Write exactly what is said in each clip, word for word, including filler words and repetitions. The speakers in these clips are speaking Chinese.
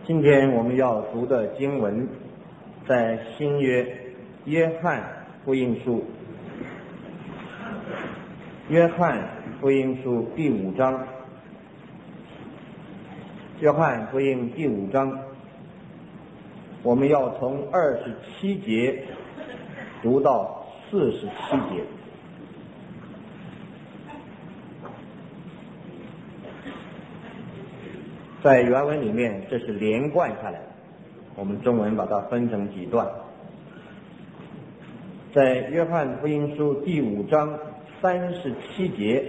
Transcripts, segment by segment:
今天我们要读的经文在新约约翰福音书，约翰福音书第五章，约翰福音第五章，我们要从二十七节读到四十七节。在原文里面这是连贯下来，我们中文把它分成几段。在约翰福音书第五章三十七节，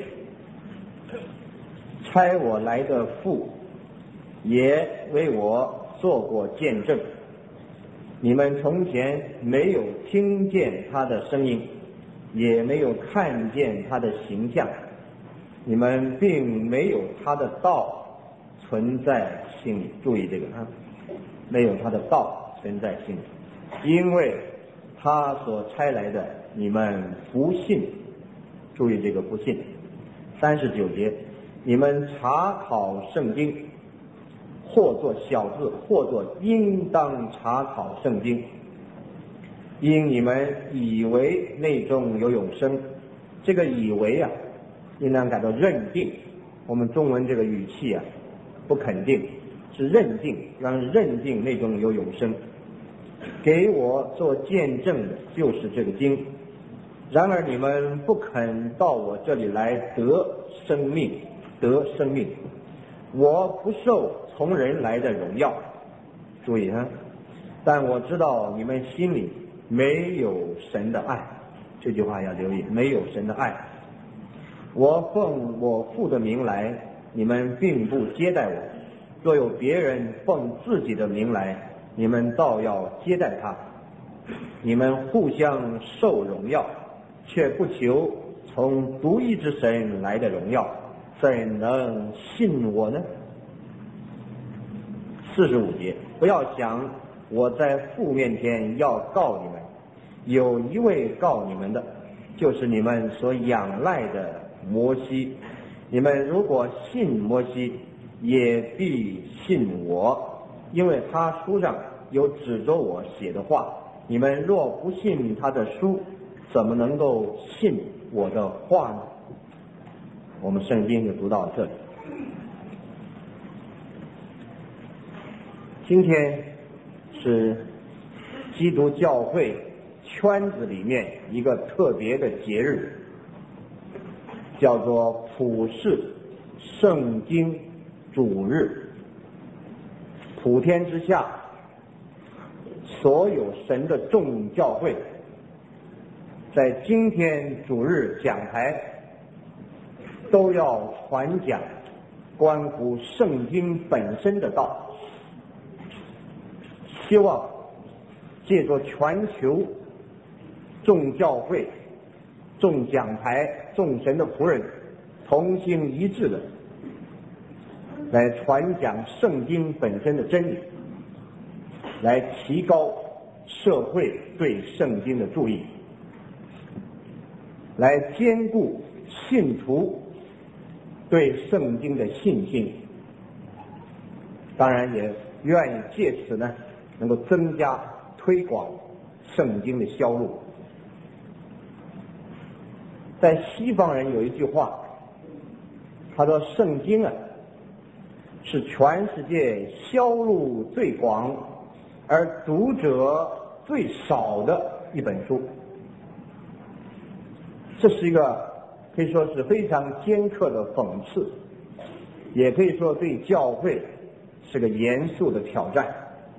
差我来的父也为我做过见证，你们从前没有听见他的声音，也没有看见他的形象，你们并没有他的道存在心里。注意这个啊，没有他的道存在心里，因为他所差来的你们不信。注意这个不信。三十九节，你们查考圣经，或作小字，或作应当查考圣经，因你们以为内中有永生。这个以为啊，应当改到认定。我们中文这个语气啊不肯定，是认定，让人认定内中有永生。给我做见证的就是这个经，然而你们不肯到我这里来得生命，得生命。我不受从人来的荣耀。注意啊，但我知道你们心里没有神的爱。这句话要留意，没有神的爱。我奉我父的名来，你们并不接待我；若有别人奉自己的名来，你们倒要接待他。你们互相受荣耀，却不求从独一之神来的荣耀，怎能信我呢？四十五节，不要想我在父面前要告你们，有一位告你们的，就是你们所仰赖的摩西。你们如果信摩西，也必信我，因为他书上有指着我写的话。你们若不信他的书，怎么能够信我的话呢？我们圣经就读到这里。今天是基督教会圈子里面一个特别的节日，叫做普世圣经主日。普天之下所有神的众教会在今天主日讲台都要传讲关乎圣经本身的道，希望借着全球众教会、众讲台、众神的仆人同心一致的来传讲圣经本身的真理，来提高社会对圣经的注意，来兼顾信徒对圣经的信心。当然也愿意借此呢能够增加推广圣经的销路。在西方人有一句话，他说圣经啊是全世界销路最广而读者最少的一本书。这是一个可以说是非常尖刻的讽刺，也可以说对教会是个严肃的挑战。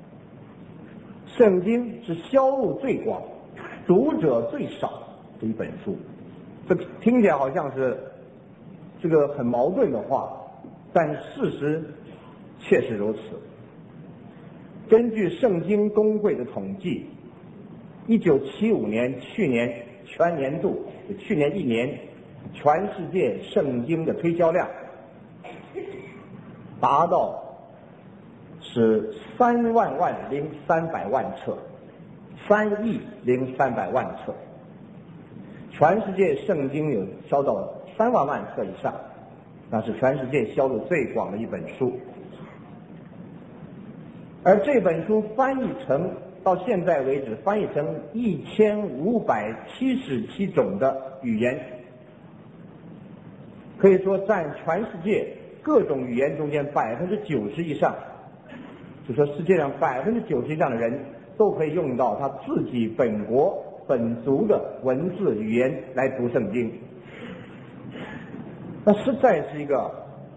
圣经是销路最广、读者最少的一本书，这听起来好像是这个很矛盾的话，但事实确实如此。根据圣经公会的统计，一九七五年去年全年度，去年一年，全世界圣经的推销量达到是三万万零三百万册，三亿零三百万册。全世界圣经有销到三万万册以上，那是全世界销路最广的一本书。 而这本书翻译成到现在为止翻译成一千五百七十七种的语言，可以说占全世界各种语言中间百分之九十以上，就说世界上百分之九十以上的人都可以用到他自己本国本族的文字语言来读圣经。那实在是一个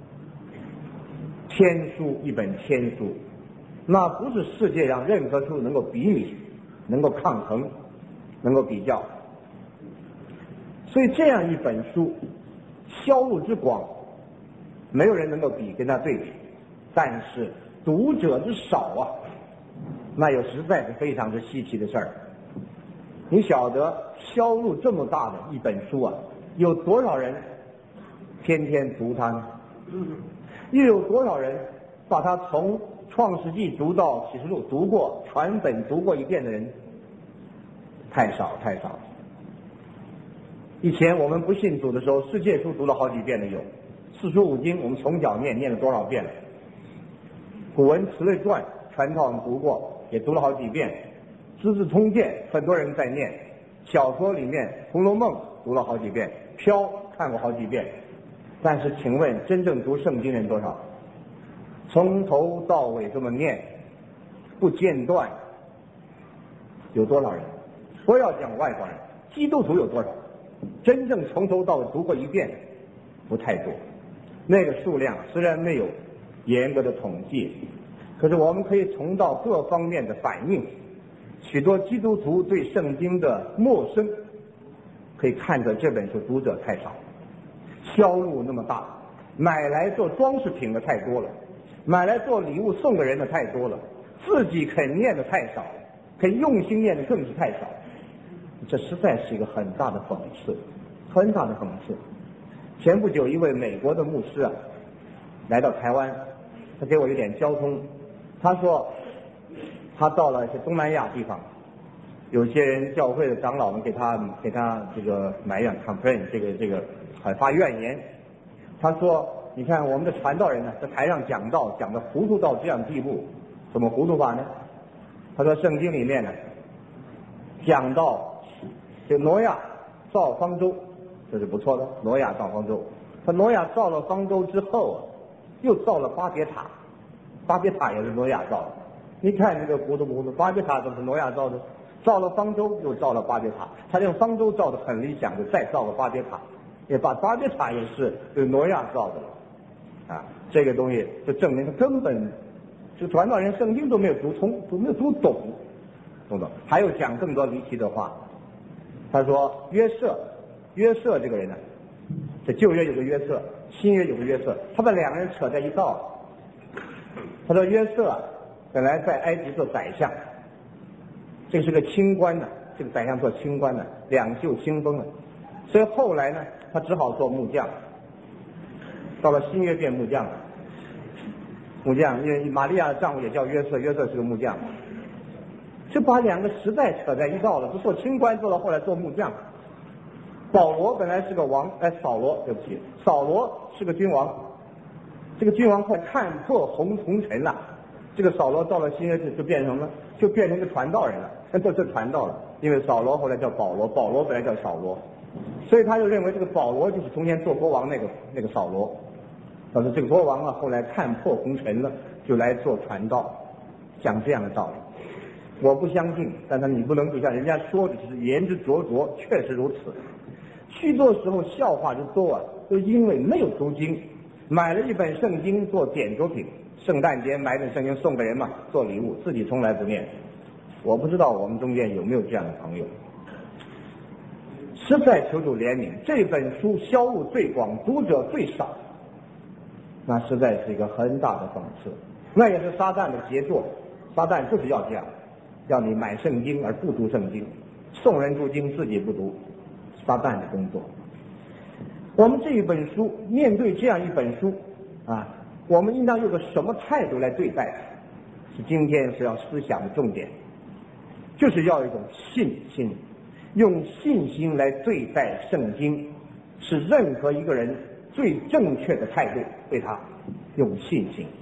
天书，一本天书，那不是世界上任何书能够比拟、能够抗衡、能够比较。所以这样一本书销路之广，没有人能够比，跟它对比。但是读者之少啊，那又实在是非常之稀奇的事儿。你晓得销路这么大的一本书啊，有多少人天天读它呢？又有多少人把它从创世纪读到启示录读过，全本读过一遍的人？太少太少。以前我们不信主的时候，世界书读了好几遍的有，四书五经我们从小念，念了多少遍了？古文词类传全套我们读过，也读了好几遍。资治通鉴很多人在念，小说里面《红楼梦》读了好几遍，飘看过好几遍。但是请问真正读圣经人多少？从头到尾这么念不间断有多少人？不要讲外国人，基督徒有多少？真正从头到尾读过一遍不太多。那个数量虽然没有严格的统计，可是我们可以从到各方面的反映，许多基督徒对圣经的陌生，可以看出这本书读者太少，销路那么大，买来做装饰品的太多了，买来做礼物送给人的太多了，自己肯念的太少，肯用心念的更是太少。这实在是一个很大的讽刺，很大的讽刺。前不久一位美国的牧师啊来到台湾，他给我有点交通，他说他到了一些东南亚地方，有些人教会的长老们给他给他这个埋怨 complain 这个这个还发怨言。他说你看我们的传道人呢在台上讲道讲的糊涂到这样地步，怎么糊涂法呢？他说圣经里面呢讲到这挪亚造方舟，这是不错的，挪亚造方舟。他挪亚造了方舟之后啊，又造了巴别塔，巴别塔也是挪亚造的。你看这个糊涂不糊涂？巴别塔怎么是挪亚造的？造了方舟又造了巴别塔，他这个方舟造的很理想，就再造了巴别塔，也把巴别塔也是这挪亚造的了啊。这个东西就证明他根本就传道人圣经都没有读通，都没有读懂，懂不懂？还有讲更多离奇的话。他说约瑟，约瑟这个人呢，这旧约有个约瑟，新约有个约瑟，他把两个人扯在一道。他说约瑟本来在埃及做宰相，这是个清官呢，这个宰相做清官呢，两袖清风了，所以后来呢，他只好做木匠。到了新约变木匠了，木匠因为玛利亚的丈夫也叫约瑟，约瑟是个木匠。就把两个实在扯在一道了，不做清官，做到后来做木匠。保罗本来是个王，哎，扫罗，对不起，扫罗是个君王，这个君王快看破红红尘了，这个扫罗到了新约就变成了，就变成一个传道人了，这这传道了，因为扫罗后来叫保罗，保罗本来叫扫罗，所以他就认为这个保罗就是从前做国王那个那个扫罗，但是这个国王啊后来看破红尘了，就来做传道，讲这样的道理。我不相信，但是你不能就像人家说的，就是言之灼灼，确实如此。许多时候笑话之多啊，都因为没有读经，买了一本圣经做点着品，圣诞节买本圣经送给人嘛，做礼物，自己从来不念。我不知道我们中间有没有这样的朋友。实在求主怜悯，这本书销路最广，读者最少，那实在是一个很大的讽刺。那也是撒旦的杰作，撒旦就是要这样。要你买圣经而不读圣经，送人读经自己不读，撒旦的工作。我们这一本书面对这样一本书啊，我们应当用个什么态度来对待？是今天是要思想的重点，就是要一种信心，用信心来对待圣经，是任何一个人最正确的态度，对他用信心。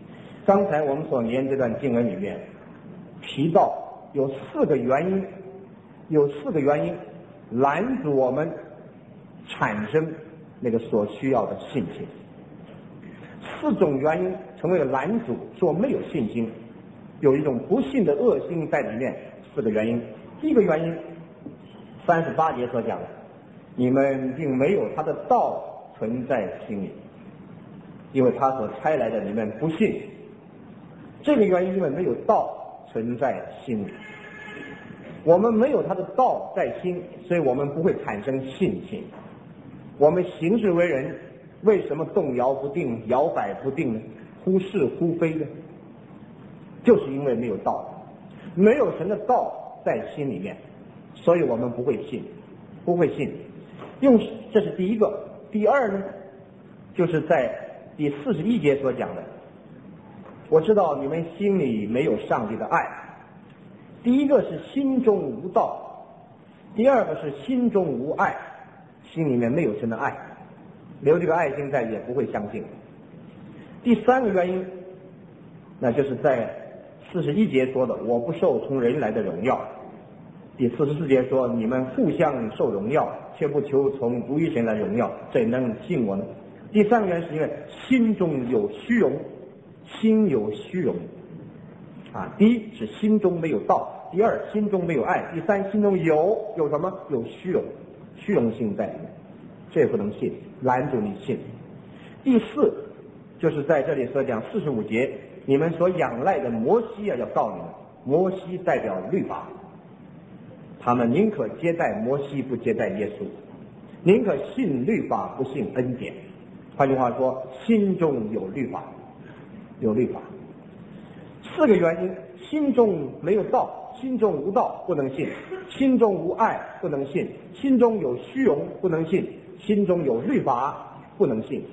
刚才我们所念这段经文里面提到有四个原因，有四个原因拦阻我们产生那个所需要的信心。四种原因成为了拦阻，说没有信心，有一种不信的恶心在里面。四个原因，第一个原因，三十八节所讲的，你们并没有他的道存在心里，因为他所差来的你们不信。这个原因，因为没有道存在心里，我们没有他的道在心，所以我们不会产生信心。我们行事为人为什么动摇不定、摇摆不定呢？忽是忽非呢？就是因为没有道，没有神的道在心里面，所以我们不会信，不会信。用这是第一个。第二呢，就是在第四十一节所讲的，我知道你们心里没有上帝的爱。第一个是心中无道，第二个是心中无爱，心里面没有神的爱，没有这个爱心在也不会相信。第三个原因，那就是在四十一节说的，我不受从人来的荣耀。第四十四节说，你们互相受荣耀，却不求从独一神来荣耀，怎能信我呢？第三个原因是因为心中有虚荣，心有虚荣啊。第一是心中没有道，第二心中没有爱，第三心中有有什么？有虚荣，虚荣心在里面，这不能信，拦住你信。第四就是在这里所讲四十五节，你们所仰赖的摩西啊，要告你们，摩西代表律法，他们宁可接待摩西不接待耶稣，宁可信律法不信恩典。换句话说，心中有律法，有律法。四个原因：心中没有道，心中无道不能信；心中无爱不能信；心中有虚荣不能信；心中有律法不能信。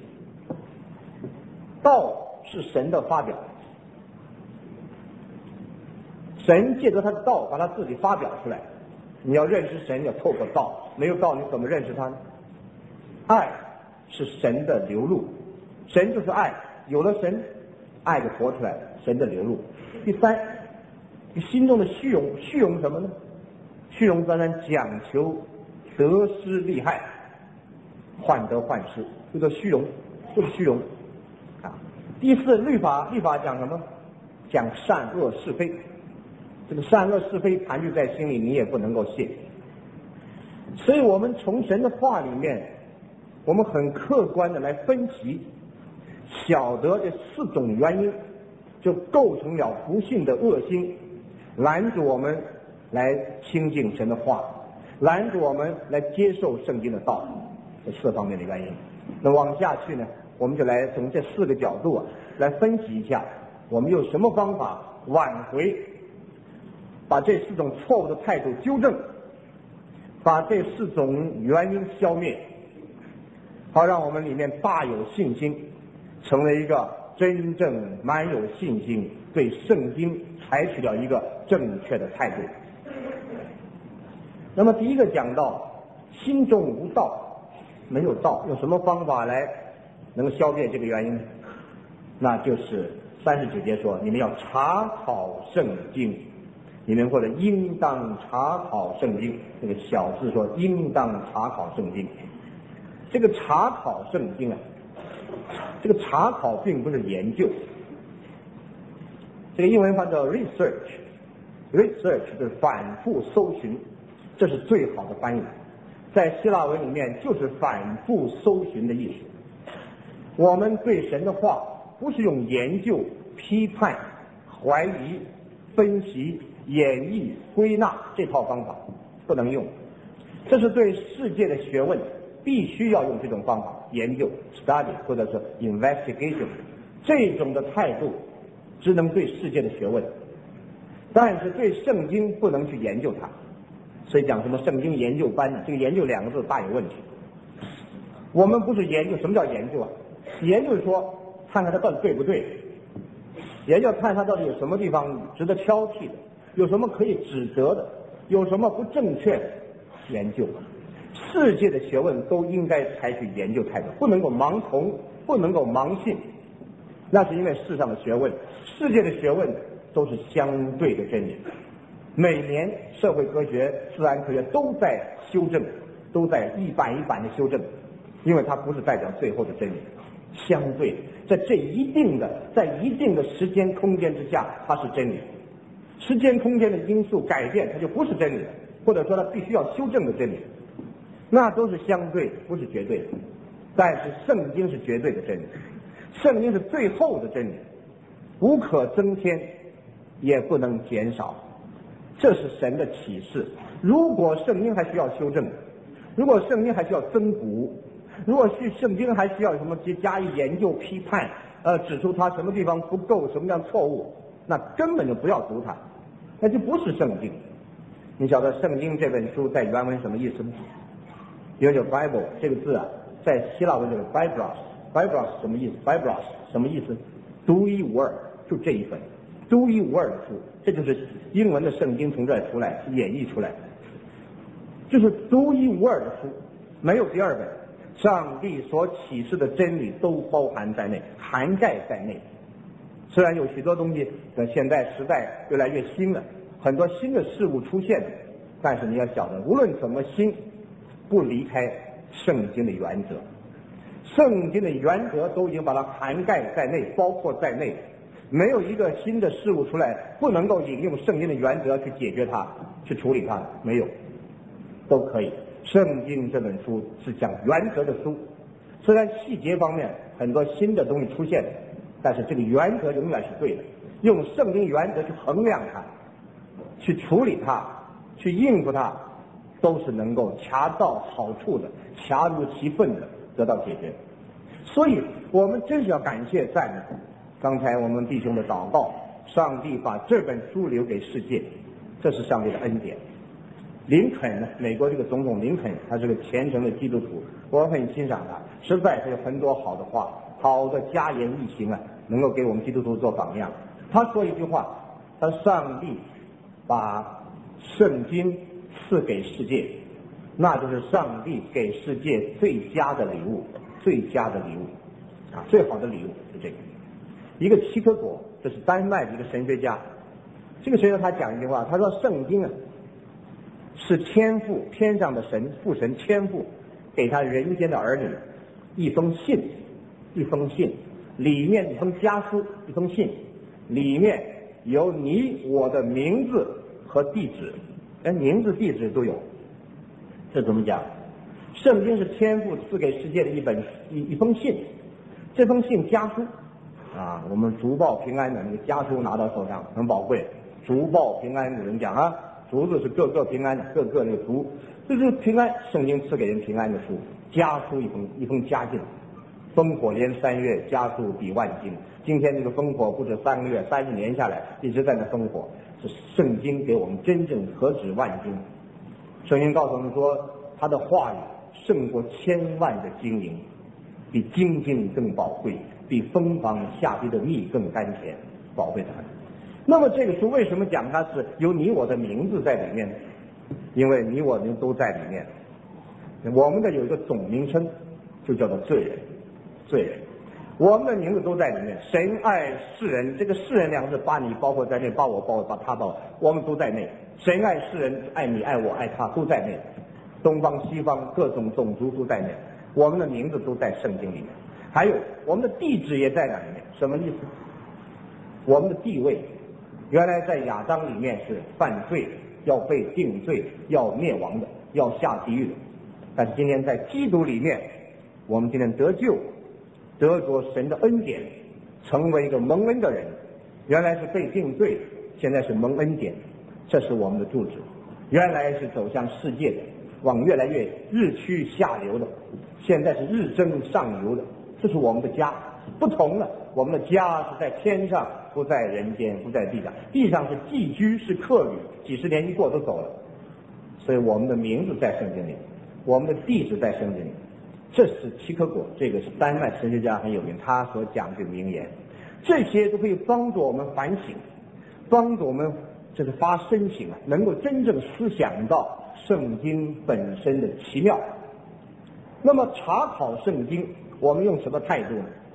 道是神的发表，神借着他的道把他自己发表出来。你要认识神，要透过道，没有道你怎么认识他呢？爱是神的流露，神就是爱，有了神，爱就活出来了，神的流露。第三，你心中的虚荣，虚荣什么呢？虚荣当然讲求得失利害，患得患失，这个虚荣，就是虚荣啊。第四，律法，律法讲什么？讲善恶是非。这个善恶是非盘踞在心里，你也不能够信。所以我们从神的话里面，我们很客观的来分析，晓得这四种原因，就构成了不幸的恶心，拦住我们来亲近神的话，拦住我们来接受圣经的道，这四方面的原因。那往下去呢，我们就来从这四个角度啊来分析一下，我们用什么方法挽回，把这四种错误的态度纠正，把这四种原因消灭，好让我们里面大有信心，成为一个真正满有信心，对圣经采取了一个正确的态度。那么第一个讲到心中无道，没有道，用什么方法来能消灭这个原因？那就是三十九节说，你们要查考圣经，你们或者应当查考圣经，这个小字说应当查考圣经。这个查考圣经啊，这个查考并不是研究，这个英文翻叫 research， research 就是反复搜寻，这是最好的翻译。在希腊文里面就是反复搜寻的意思。我们对神的话不是用研究、批判、怀疑、分析、演绎、归纳这套方法，不能用。这是对世界的学问必须要用这种方法，研究 study 或者是 investigation， 这种的态度只能对世界的学问，但是对圣经不能去研究它。所以讲什么圣经研究班，这个研究两个字大有问题。我们不是研究，什么叫研究啊？研究是说看看它到底对不对，研究看它到底有什么地方值得挑剔的，有什么可以指责的，有什么不正确的研究。世界的学问都应该采取研究态度，不能够盲从，不能够盲信。 那是因为世上的学问，世界的学问都是相对的真理。每年社会科学、自然科学都在修正，都在一版一版的修正，因为它不是代表最后的真理。相对在这一定的在一定的时间空间之下，它是真理。时间空间的因素改变，它就不是真理，或者说它必须要修正的真理。那都是相对，不是绝对的。但是圣经是绝对的真理，圣经是最后的真理，无可增添，也不能减少。这是神的启示。如果圣经还需要修正，如果圣经还需要增补，如果是圣经还需要什么加以研究批判，呃，指出它什么地方不够，什么样错误，那根本就不要读它，那就不是圣经。你晓得圣经这本书在原文什么意思吗？因为这 Bible 这个字啊，在希腊文就是 Biblos，Biblos 什么意思 ？Biblos 什么意思？独一无二，就这一本，独一无二的书，这就是英文的圣经从这儿出来演绎出来的，就是独一无二的书，没有第二本。上帝所启示的真理都包含在内，涵盖在内。虽然有许多东西在现在时代越来越新了，很多新的事物出现了，但是你要晓得，无论怎么新，不离开圣经的原则。圣经的原则都已经把它涵盖在内，包括在内，没有一个新的事物出来不能够引用圣经的原则去解决它，去处理它，没有，都可以。圣经这本书是讲原则的书，虽然细节方面很多新的东西出现，但是这个原则永远是对的。用圣经原则去衡量它，去处理它，去应付它，都是能够恰到好处的，恰如其分的得到解决。所以我们真是要感谢赞美刚才我们弟兄的祷告，上帝把这本书留给世界，这是上帝的恩典。林肯呢，美国这个总统林肯，他是个虔诚的基督徒，我很欣赏他，实在是有很多好的话，好的佳言异行啊，能够给我们基督徒做榜样。他说一句话，他说上帝把圣经赐给世界，那就是上帝给世界最佳的礼物，最佳的礼物啊，最好的礼物是这个。一个齐克果，这是丹麦的一个神学家，这个神学家他讲一句话，他说圣经啊是天父天上的神父神天父给他人间的儿女一封信，一封信里面一封家书，一封信里面有你我的名字和地址，连名字地址都有。这怎么讲？圣经是天父赐给世界的一本一一封信，这封信家书啊，我们竹报平安的那个家书拿到手上很宝贵，竹报平安有人讲啊，竹子是个个平安的，个个那个竹，这是平安，圣经赐给人平安的书，家书一封一封家信，烽火连三月，家书抵万金。今天这个烽火不止三个月，三十年下来一直在那烽火，是圣经给我们真正何止万金。圣经告诉我们说，他的话语胜过千万的金银，比金金更宝贵，比蜂房下滴的蜜更甘甜，宝贝它。那么这个书为什么讲它是有你我的名字在里面呢？因为你我人都在里面。我们的有一个总名称，就叫做罪人，罪人。我们的名字都在里面。神爱世人，这个世人两个字把你包括在内，把我包括，把他包括，我们都在内。神爱世人，爱你爱我爱他都在内，东方西方各种种族都在内，我们的名字都在圣经里面。还有我们的地址也在那里面。什么意思？我们的地位原来在亚当里面是犯罪，要被定罪，要灭亡的，要下地狱的。但是今天在基督里面，我们今天得救，得着神的恩典，成为一个蒙恩的人。原来是被定罪，现在是蒙恩典，这是我们的住址。原来是走向世界的，往越来越日趋下流的，现在是日增上游的，这是我们的家。不同了，我们的家是在天上，不在人间，不在地上。地上是寄居，是客旅，几十年一过都走了。所以我们的名字在圣经里，我们的地址在圣经里。这是齐克果，这个是丹麦神学家很有名，他所讲这个名言。这些都可以帮助我们反省，帮助我们这是发深省啊，能够真正思想到圣经本身的奇妙。那么查考圣经，我们用什么态度呢？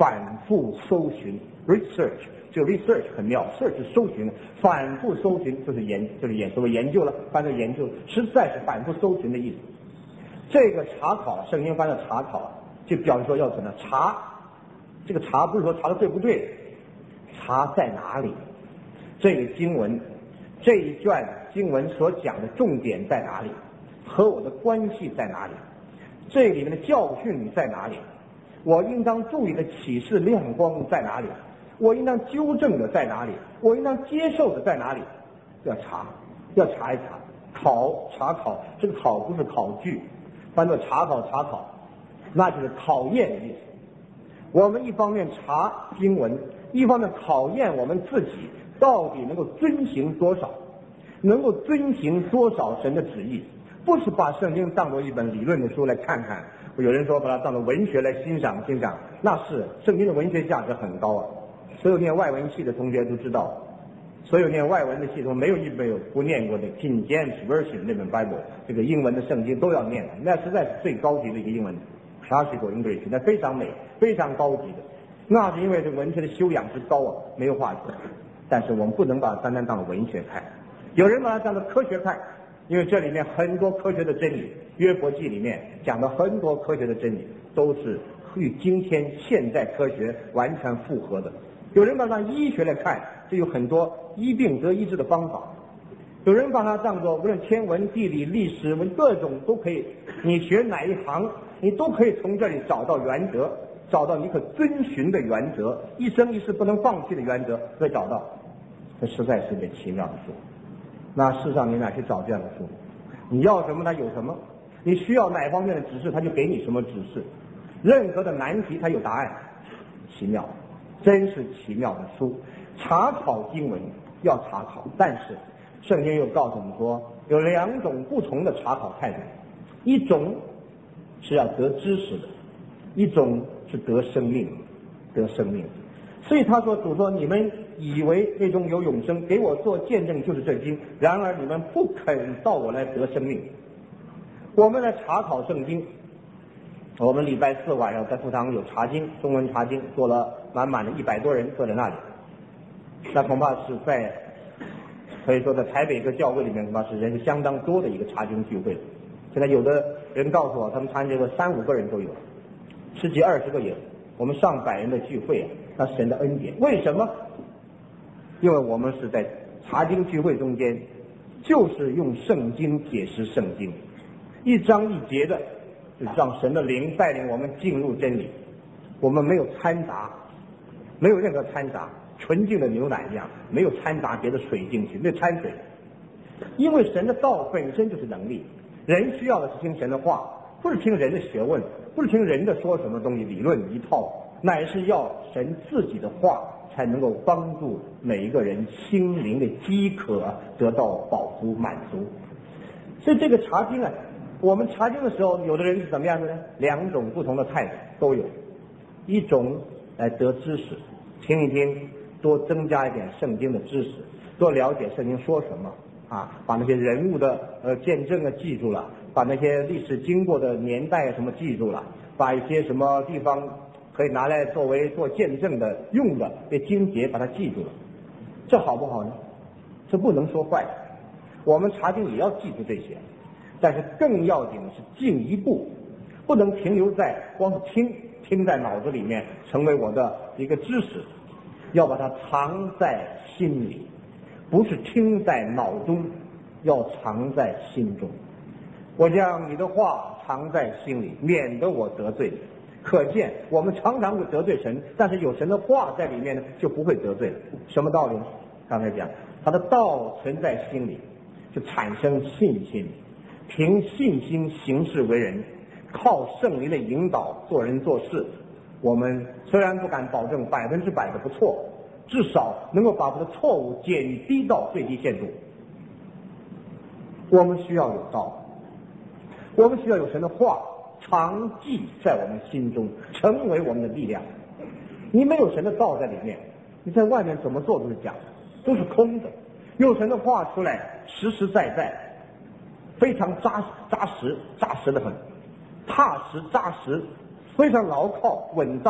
反复搜寻 research， 这个 research 很妙 ，search 是搜寻，反复搜寻就是研就是研所谓研究了，翻译研究，实在是反复搜寻的意思。这个查考，圣经翻译查考，就表示说要怎么查，这个查不是说查的对不对，查在哪里，这个经文这一卷经文所讲的重点在哪里，和我的关系在哪里，这里面的教训在哪里，我应当注意的启示亮光在哪里，我应当纠正的在哪里，我应当接受的在哪里，要查，要查一查，考查考，这个考不是考据，翻作查考查考，那就是考验的意思。我们一方面查经文，一方面考验我们自己到底能够遵行多少，能够遵行多少神的旨意，不是把圣经当作一本理论的书来看看。有人说把它当作文学来欣赏欣赏，那是圣经的文学价值很高啊。所有念外文系的同学都知道，所有念外文的系统没有一本有不念过的 King James Version 那本 Bible， 这个英文的圣经都要念的，那实在是最高级的一个英文 Classical English， 那非常美非常高级的，那是因为这文学的修养之高啊，没有话说。但是我们不能把它单单当作文学看，有人把它当作科学看，因为这里面很多科学的真理，约伯记里面讲的很多科学的真理都是与今天现代科学完全符合的。有人把它当医学来看，这有很多医病得医治的方法。有人把它当作无论天文地理历史各种都可以，你学哪一行你都可以从这里找到原则，找到你可遵循的原则，一生一世不能放弃的原则可以找到。这实在是一本奇妙的书。那世上你哪去找这样的书？你要什么它有什么，你需要哪方面的指示它就给你什么指示，任何的难题它有答案。奇妙，真是奇妙的书。查考经文要查考，但是圣经又告诉我们说有两种不同的查考态度，一种是要得知识的，一种是得生命得生命。所以他说主说你们以为内中有永生，给我做见证就是这经，然而你们不肯到我来得生命。我们来查考圣经，我们礼拜四晚上在福堂有查经，中文查经，坐了满满的一百多人坐在那里，那恐怕是在可以说在台北一个教会里面恐怕是人是相当多的一个查经聚会。现在有的人告诉我他们参加过三五个人都有，十几二十个有，我们上百人的聚会啊，那神的恩典。为什么？因为我们是在查经聚会中间，就是用圣经解释圣经，一章一节的，就让神的灵带领我们进入真理。我们没有掺杂，没有任何掺杂，纯净的牛奶一样，没有掺杂别的水进去，没有掺水。因为神的道本身就是能力，人需要的是听神的话，不是听人的学问，不是听人的说什么东西理论一套，乃是要神自己的话才能够帮助每一个人心灵的饥渴得到饱足满足。所以这个查经啊，我们查经的时候，有的人是怎么样的呢？两种不同的态度都有，一种来得知识，听一听，多增加一点圣经的知识，多了解圣经说什么啊，把那些人物的呃见证啊记住了，把那些历史经过的年代什么记住了，把一些什么地方可以拿来作为做见证的用的这经节把它记住了，这好不好呢？这不能说坏，我们查经也要记住这些，但是更要紧的是进一步，不能停留在光是听听在脑子里面成为我的一个知识，要把它藏在心里，不是听在脑中，要藏在心中。我将你的话藏在心里，免得我得罪你。可见我们常常会得罪神，但是有神的话在里面呢，就不会得罪。什么道理呢？刚才讲他的道存在心里，就产生信心，凭信心行事为人，靠圣灵的引导做人做事。我们虽然不敢保证百分之百的不错，至少能够把我们的错误减低到最低限度。我们需要有道，我们需要有神的话常记在我们心中，成为我们的力量。你没有神的道在里面，你在外面怎么做都是假的，都是空的。有神的话出来，实实在在，非常扎扎实，扎实的很，踏实扎实，非常牢靠稳当，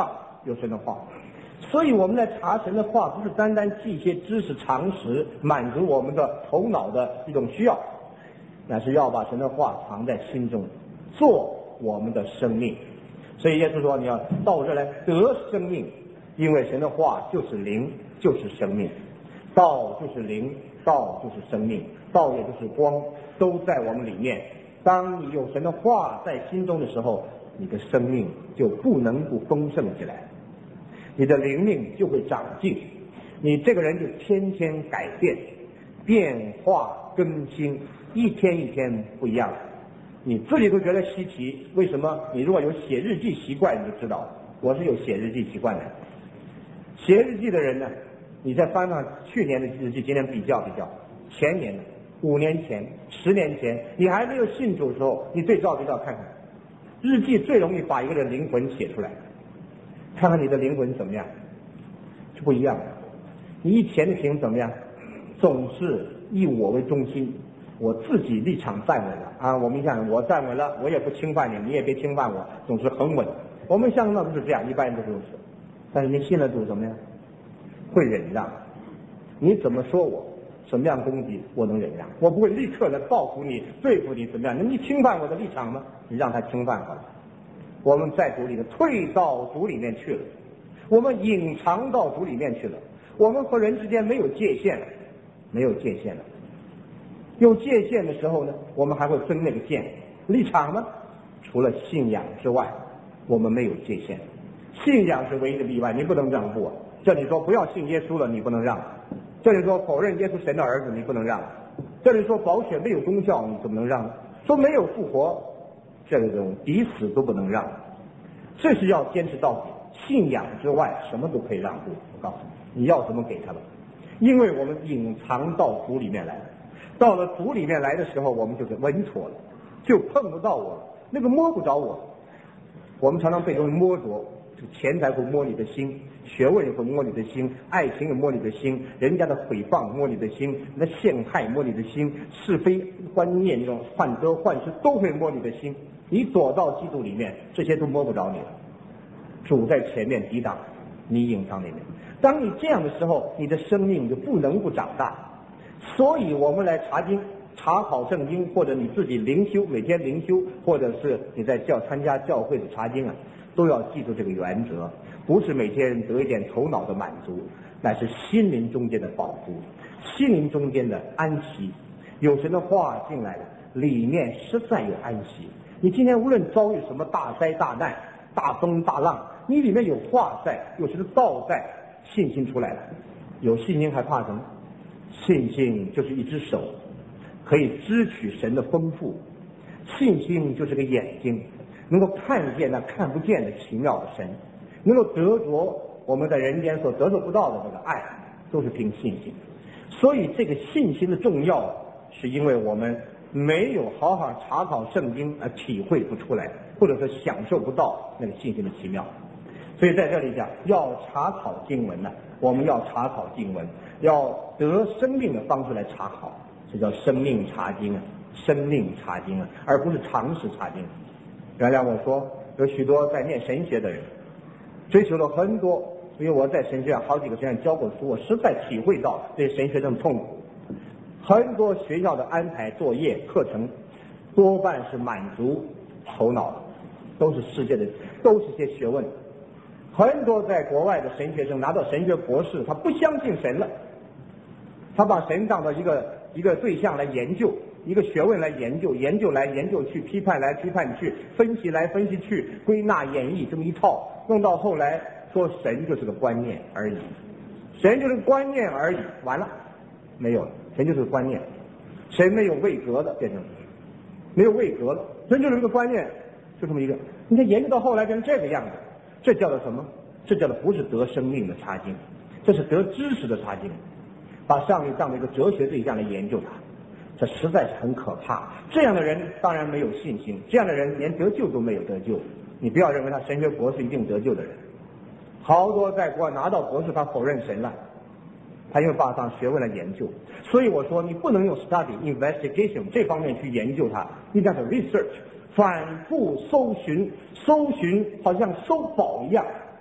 有神的话。所以我们来查神的话，不是单单记一些知识常识，满足我们的头脑的一种需要，乃是要把神的话藏在心中，做我们的生命。所以耶稣说，你要到我这来得生命，因为神的话就是灵，就是生命。道就是灵，道就是生命，道也就是光，都在我们里面。当你有神的话在心中的时候，你的生命就不能不丰盛起来，你的灵命就会长进，你这个人就天天改变，变化更新，一天一天不一样。你自己都觉得稀奇，为什么？你如果有写日记习惯，你就知道我是有写日记习惯的。写日记的人呢，你再翻翻去年的日记，今天比较比较，前年的、五年前、十年前，你还没有信主的时候，你对照对照看看，日记最容易把一个人灵魂写出来，看看你的灵魂怎么样，是不一样的。你以前的行怎么样？总是以我为中心，我自己立场站稳了啊！我们想，我站稳了，我也不侵犯你，你也别侵犯我，总是很稳。我们相当都是这样，一般人都是如此。但是你信了主怎么样？会忍让。你怎么说我，什么样攻击，我能忍让，我不会立刻的报复你、对付你，怎么样？你侵犯我的立场吗？你让他侵犯好了。我们在主里面退到主里面去了，我们隐藏到主里面去了，我们和人之间没有界限了，没有界限了。有界限的时候呢，我们还会分那个线。立场呢，除了信仰之外，我们没有界限。信仰是唯一的例外，你不能让步。这里说不要信耶稣了，你不能让；这里说否认耶稣神的儿子，你不能让；这里说保险没有功效，你怎么能让？说没有复活，这种抵死都不能让。这是要坚持到底。信仰之外，什么都可以让步。我告诉你，你要什么给他们，因为我们隐藏到主里面来了。到了主里面来的时候，我们就是稳妥了，就碰不到我，那个摸不着我。我们常常被人摸着，这个钱财会摸你的心，学问也会摸你的心，爱情也摸你的心，人家的诽谤摸你的心，那陷害摸你的心，是非观念这种患得患失都会摸你的心。你躲到基督里面，这些都摸不着你了。主在前面抵挡，你隐藏里面。当你这样的时候，你的生命就不能不长大。所以我们来查经、查考圣经，或者你自己灵修，每天灵修，或者是你在教参加教会的查经啊，都要记住这个原则，不是每天得一点头脑的满足，乃是心灵中间的保护，心灵中间的安息。有神的话进来了，里面实在有安息。你今天无论遭遇什么大灾大难、大风大浪，你里面有话在，有神的道在，信心出来了。有信心还怕什么？信心就是一只手，可以支取神的丰富。信心就是个眼睛，能够看见那看不见的奇妙的神，能够得着我们在人间所得着不到的那个爱，都是凭信心。所以这个信心的重要，是因为我们没有好好查考圣经而体会不出来，或者说享受不到那个信心的奇妙。所以在这里讲，要查考经文呢，我们要查考经文，要得生命的方式来查考，这叫生命查经啊，生命查经啊，而不是常识查经。原谅我说，有许多在念神学的人，追求了很多，因为我在神学院好几个学院教过书，我实在体会到这神学生痛苦。很多学校的安排作业课程，多半是满足头脑，都是世界的，都是些学问。很多在国外的神学生拿到神学博士，他不相信神了，他把神当作一个一个对象来研究，一个学问来研究，研究来研究去，批判来批判去，分析来分析去，归纳演绎这么一套，弄到后来说神就是个观念而已，神就是个观念而已，完了，没有了，神就是个观念，神没有位格的，变成没有位格了，神就是一个观念，就这么一个。你看研究到后来变成这个样子，这叫做什么？这叫做不是得生命的查经，这是得知识的查经，把上帝当作一个哲学对象来研究它，这实在是很可怕。这样的人当然没有信心，这样的人连得救都没有得救。你不要认为他神学博士一定得救的人，好多在国外拿到博士他否认神了，他因为把它当学问来研究。所以我说你不能用 study investigation 这方面去研究它，应该是 research， 反复搜寻，搜寻好像搜宝一样，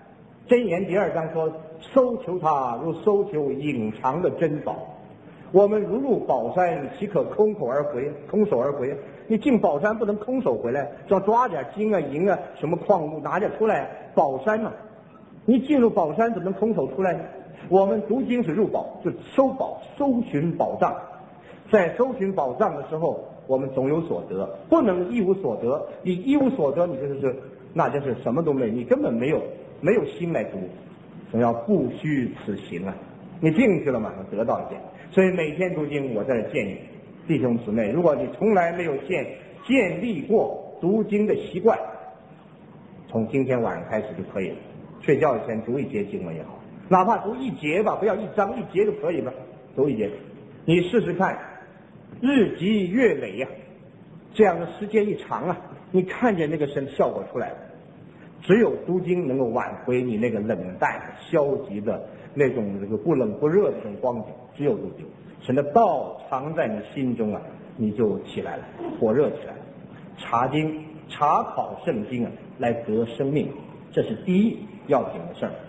箴言第二章说，搜求它如搜求隐藏的珍宝。我们如入宝山，岂可空口而回？空手而回？你进宝山不能空手回来，要抓点金啊、银啊、什么矿物拿点出来。宝山嘛，你进入宝山怎么能空手出来呢？我们读经是入宝，就搜宝、搜寻宝藏。在搜寻宝藏的时候，我们总有所得，不能一无所得。你一无所得，你就是那就是什么都没有，你根本没有没有心来读。总要不虚此行啊！你进去了嘛，得到一点。所以每天读经，我在这建议弟兄姊妹，如果你从来没有建建立过读经的习惯，从今天晚上开始就可以了。睡觉以前读一节经文也好，哪怕读一节吧，不要一章一节就可以了，读一节。你试试看，日积月累呀、啊，这样的时间一长啊，你看见那个神效果出来了。只有读经能够挽回你那个冷淡、消极的那种这个不冷不热的这种光景。只有读经，神的道藏在你心中啊，你就起来了，火热起来了。查经、查考圣经啊，来得生命，这是第一要紧的事儿。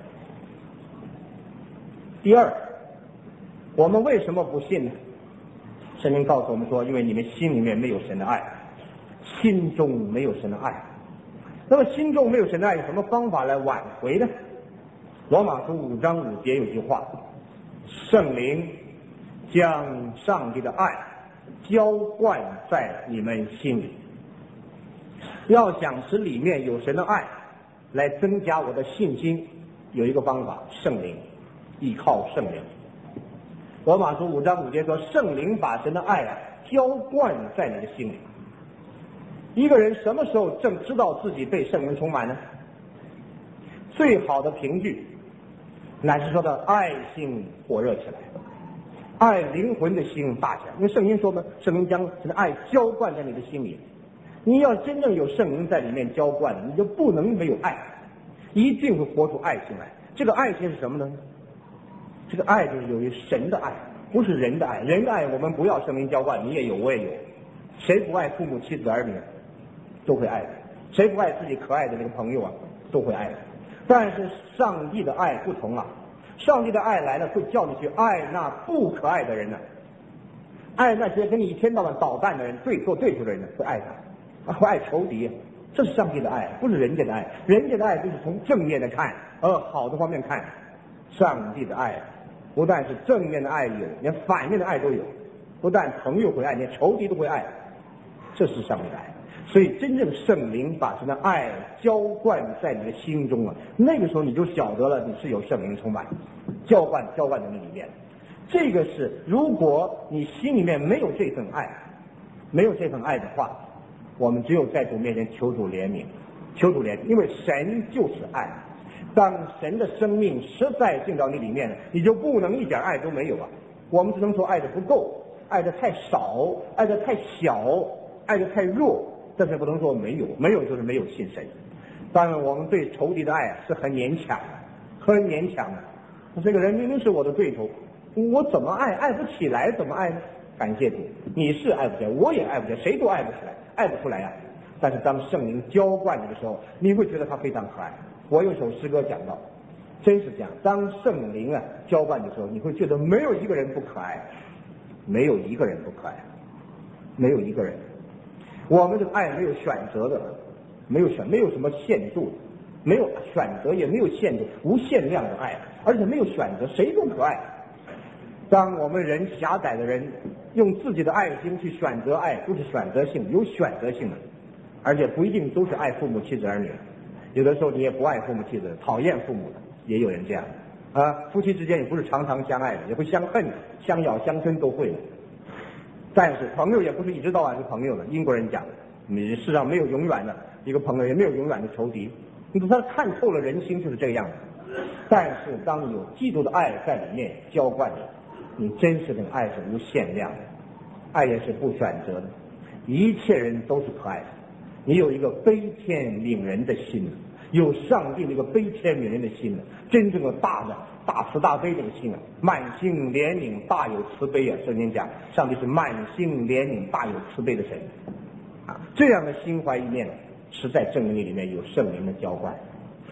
第二，我们为什么不信呢？圣经告诉我们说，因为你们心里面没有神的爱，心中没有神的爱。那么心中没有神的爱，有什么方法来挽回呢？罗马书五章五节有句话，圣灵将上帝的爱浇灌在你们心里。要想使里面有神的爱来增加我的信心，有一个方法，圣灵，依靠圣灵。罗马书五章五节说，圣灵把神的爱啊浇灌在你的心里。一个人什么时候正知道自己被圣灵充满呢？最好的凭据乃是说的爱心火热起来，爱灵魂的心大起来。因为圣经说呢，圣灵将神的爱浇灌在你的心里。你要真正有圣灵在里面浇灌，你就不能没有爱，一定会活出爱心来。这个爱心是什么呢？这个爱就是有于神的爱，不是人的爱。人的爱我们不要圣灵浇灌，你也有我也有。谁不爱父母妻子儿女都会爱的，谁不爱自己可爱的那个朋友啊都会爱的。但是上帝的爱不同啊，上帝的爱来了会叫你去爱那不可爱的人呢、啊，爱那些跟你一天到晚捣蛋的人、对做对付的人呢，会爱他，会爱仇敌，这是上帝的爱，不是人家的爱。人家的爱就是从正面的看，呃，好的方面看。上帝的爱不但是正面的爱有，连反面的爱都有。不但朋友会爱，连仇敌都会爱，这是上帝的爱。所以真正圣灵把神的爱浇灌在你的心中啊，那个时候你就晓得了你是有圣灵充满，浇灌浇灌在你里面。这个是如果你心里面没有这份爱，没有这份爱的话，我们只有在主面前求主怜悯，求主怜悯，因为神就是爱。当神的生命实在进到你里面了，你就不能一点爱都没有啊。我们只能说爱的不够，爱的太少，爱的太小，爱的太弱，但是不能说没有，没有就是没有信神。当然我们对仇敌的爱是很勉强的，很勉强的。这个人明明是我的对头，我怎么爱？爱不起来，怎么爱呢？感谢主，你是爱不起来，我也爱不起来，谁都爱不起来，爱不出来啊。但是当圣灵浇灌你的时候，你会觉得他非常可爱。我有首诗歌讲到，真是这样，当圣灵啊浇灌的时候，你会觉得没有一个人不可爱，没有一个人不可爱，没有一个人。我们的爱没有选择的，没有选，没有什么限度的，没有选择，也没有限制，无限量的爱，而且没有选择，谁都可爱。当我们人狭窄的人用自己的爱心去选择爱，都是选择性，有选择性的，而且不一定都是爱父母妻子儿女。有的时候你也不爱父母妻子，讨厌父母的，也有人这样啊。夫妻之间也不是常常相爱的，也会相恨、相咬、相争都会的。但是朋友也不是一直到晚是朋友的。英国人讲，你世上没有永远的一个朋友，也没有永远的仇敌。他看透了人心就是这个样子。但是当你有基督的爱在里面浇灌你，你真实的爱是无限量的，爱也是不选择的，一切人都是可爱的。你有一个悲天悯人的心，有上帝那个悲天悯人的心，真正的大的大慈大悲这个心啊，满心怜悯大有慈悲啊。圣经讲上帝是满心怜悯大有慈悲的神啊，这样的心怀一念是在圣灵里面有圣灵的浇灌。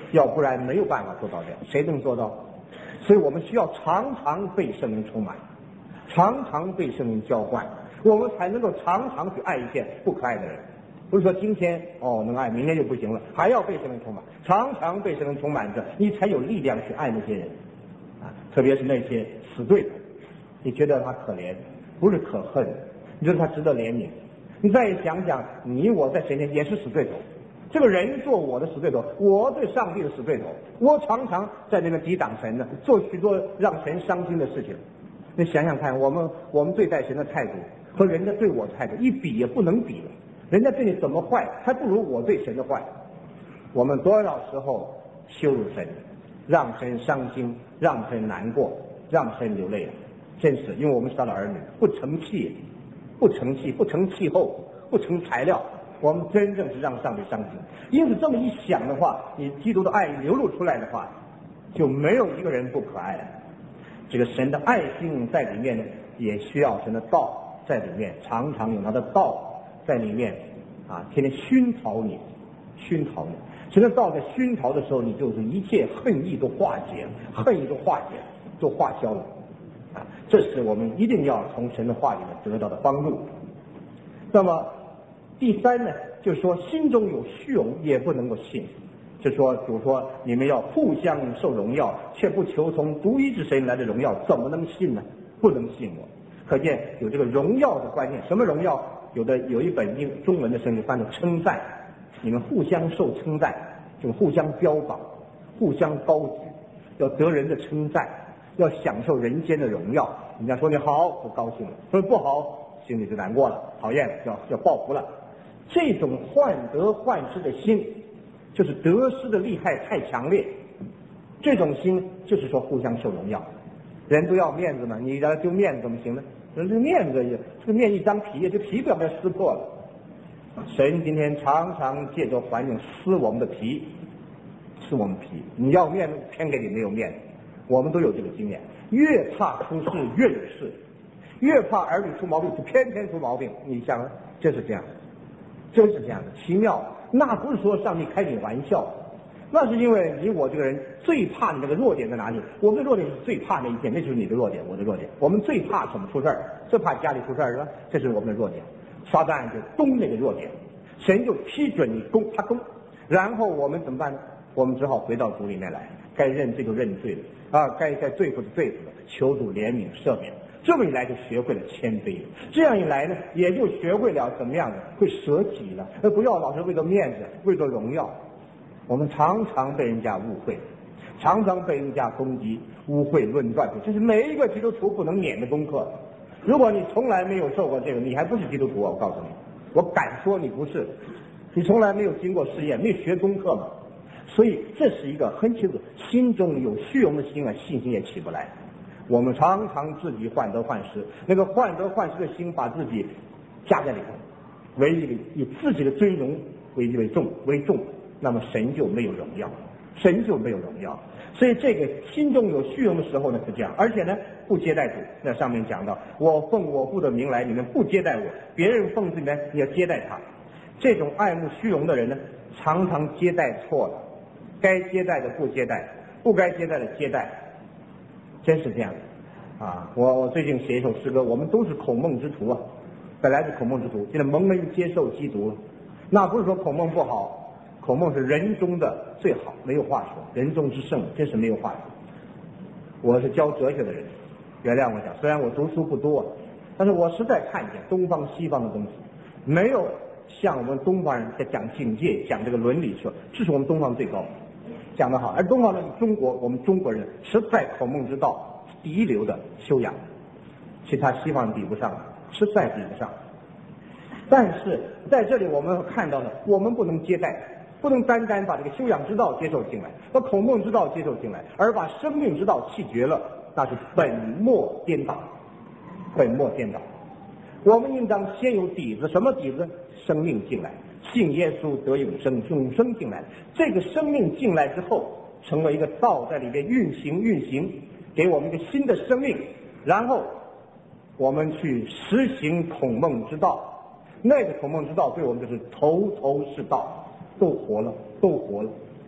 要不然没有办法做到这样。谁能做到？所以我们需要常常被圣灵充满，常常被圣灵浇灌，我们才能够常常去爱一些不可爱的人。不是说今天哦能爱，明天就不行了，还要被圣灵充满，常常被圣灵充满着，你才有力量去爱那些人啊，特别是那些死对头，你觉得他可怜，不是可恨，你觉得他值得怜悯。你再想想，你我在神前也是死对头，这个人做我的死对头，我对上帝的死对头，我常常在那个抵挡神呢，做许多让神伤心的事情。你想想看，我们我们对待神的态度和人家对我的态度一比也不能比了。人家对你怎么坏，还不如我对神的坏。我们多少时候羞辱神，让神伤心，让神难过，让神流泪了。真是，因为我们是他的儿女，不成器，不成器，不成气候，不成材料，我们真正是让上帝伤心。因此这么一想的话，你基督的爱流露出来的话，就没有一个人不可爱了。这个神的爱心在里面呢，也需要神的道在里面，常常有他的道在里面啊，天天熏陶你，熏陶你。神的道在熏陶的时候，你就是一切恨意都化解，恨意都化解，都化消了啊。这是我们一定要从神的话里面得到的帮助。那么第三呢，就是说心中有虚荣也不能够信。就说主说你们要互相受荣耀，却不求从独一之神来的荣耀，怎么能信呢？不能信我。可见有这个荣耀的观念。什么荣耀？有的有一本英中文的圣经翻成称赞，你们互相受称赞，就互相标榜，互相高举，要得人的称赞，要享受人间的荣耀。人家说你好，我高兴了；说不好，心里就难过了，讨厌了，要要报复了。这种患得患失的心，就是得失的厉害太强烈。这种心就是说互相受荣耀。人都要面子嘛，你让他丢面子怎么行呢？这个面子，这个面一张皮，这皮表面撕破了。神今天常常借着环境撕我们的皮，撕我们皮。你要面子，偏给你没有面子。我们都有这个经验，越怕出事越有事，越怕儿女出毛病就偏偏出毛病。你想，真是这样，真是这样的奇妙。那不是说上帝开你玩笑，那是因为你我这个人最怕你那个弱点在哪里？我们的弱点是最怕那一点，那就是你的弱点，我的弱点。我们最怕什么出事儿？最怕家里出事儿是吧？这是我们的弱点。撒旦就攻那个弱点，神就批准你攻，他攻，然后我们怎么办呢？我们只好回到主里面来，该认罪就认罪了啊，该该对付就对付了，求主怜悯赦免。这么一来就学会了谦卑了，这样一来呢，也就学会了怎么样的会舍己了，而不要老是为了面子，为了荣耀。我们常常被人家误会，常常被人家攻击、污秽、论断，这是每一个基督徒不能免的功课。如果你从来没有受过这个，你还不是基督徒。我告诉你，我敢说你不是，你从来没有经过试验，没有学功课嘛。所以这是一个很清楚，心中有虚荣的心啊，信心也起不来。我们常常自己患得患失，那个患得患失的心把自己夹在里头，为以自己的尊荣为为重为重，那么神就没有荣耀，神就没有荣耀。所以这个心中有虚荣的时候呢是这样，而且呢不接待主。那上面讲到，我奉我父的名来，你们不接待我；别人奉自己名，你要接待他。这种爱慕虚荣的人呢，常常接待错了，该接待的不接待，不该接待的接待。真是这样的啊！我我最近写一首诗歌，我们都是孔孟之徒啊，本来是孔孟之徒，现在蒙恩接受基督了。那不是说孔孟不好，孔孟是人中的最好，没有话说，人中之圣，真是没有话说。我是教哲学的人，原谅我讲，虽然我读书不多，但是我实在看见东方西方的东西，没有像我们东方人在讲警戒、讲这个伦理说，这是我们东方最高。讲得好，而东方的中国，我们中国人实在孔孟之道第一流的修养，其他西方人比不上，实在比不上。但是在这里我们看到了，我们不能接待，不能单单把这个修养之道接受进来，把孔孟之道接受进来，而把生命之道弃绝了，那是本末颠倒，本末颠倒。我们应当先有底子，什么底子？生命进来，信耶稣得永生，永生进来，这个生命进来之后，成为一个道在里面运行运行，给我们一个新的生命，然后我们去实行孔孟之道。那个孔孟之道对我们就是头头是道，都活了，都活了。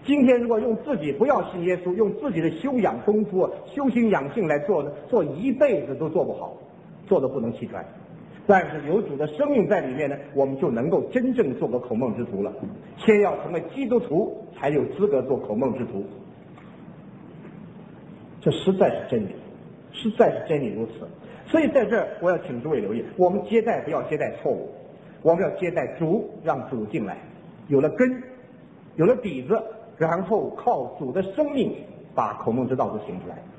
今天如果用自己不要信耶稣，用自己的修养功夫、修心养性来做，做一辈子都做不好，做的不能气喘。但是有主的生命在里面呢，我们就能够真正做个孔孟之徒了。先要成为基督徒，才有资格做孔孟之徒。这实在是真理，实在是真理如此。所以在这儿，我要请诸位留意，我们接待不要接待错误，我们要接待主，让主进来，有了根，有了底子，然后靠主的生命把孔孟之道都行出来。